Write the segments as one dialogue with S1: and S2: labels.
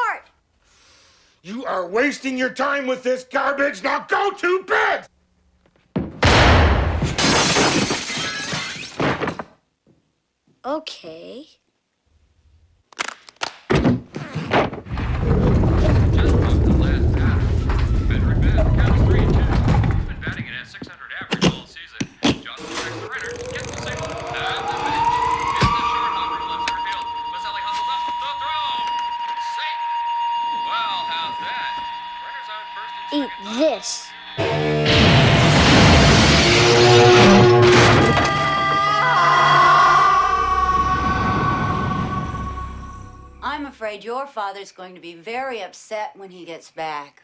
S1: apart.
S2: You are wasting your time with this garbage. Now go to bed!
S1: Okay.
S3: Just broke the last batter. Veteran bat counts 3-2. Been batting it at .600 average all season. Johnson strikes the runner, gets the single, and the pitch. It's the short hopper left center field. Maselli hustles up the throw. Safe. Well, how's that? Runners on first and
S1: Eat
S3: second.
S1: this.
S4: I'm afraid your father's going to be very upset when he gets back.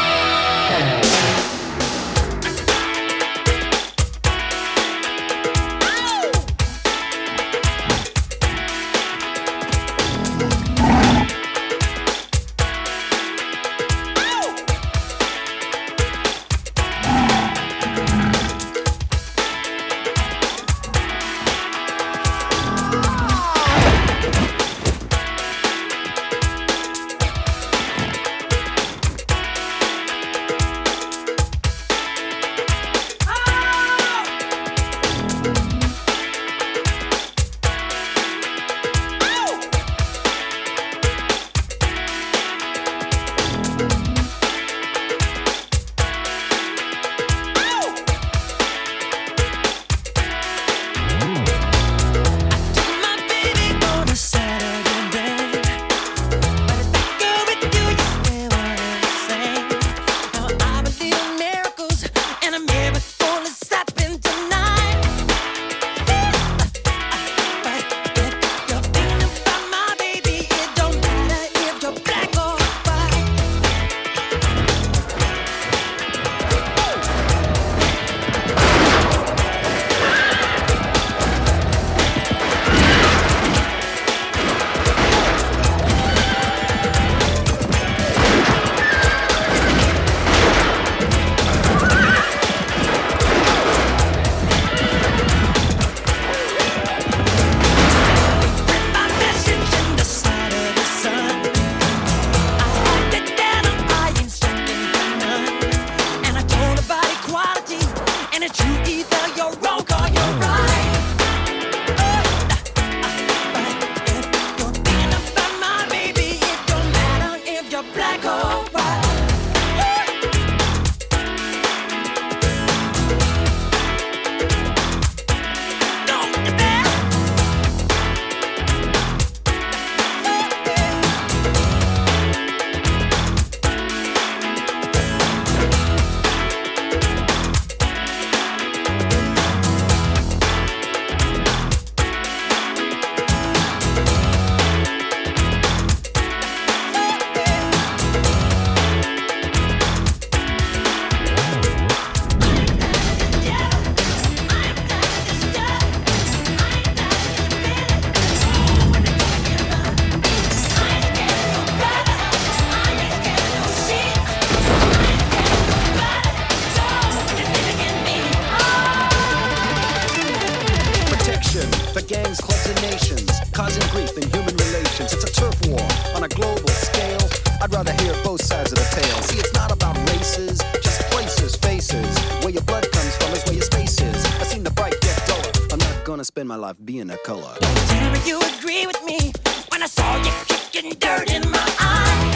S5: The gangs, clubs, and nations, causing grief in human relations. It's a turf war on a global scale. I'd rather hear both sides of the tale. See, it's not about races, just places, faces. Where your blood comes from is where your space is. I've seen the bright get duller. I'm not gonna spend my life being a color.
S6: Tell me you agree with me when I saw you kicking dirt in my eye.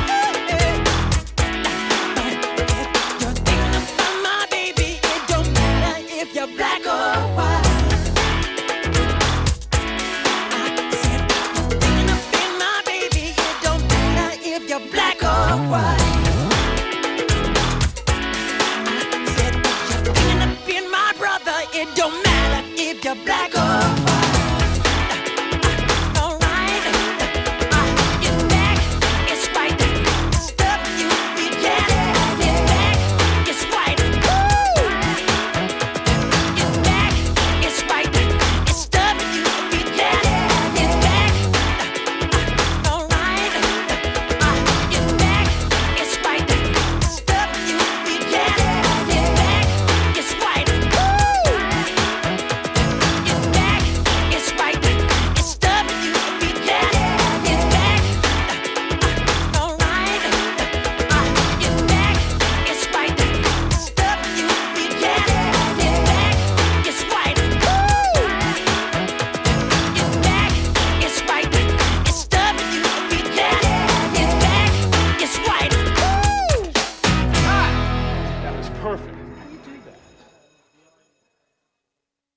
S6: You're thinking about my baby. It don't matter if you're black or white. I said you're thinking about my baby. It don't matter if you're black or white.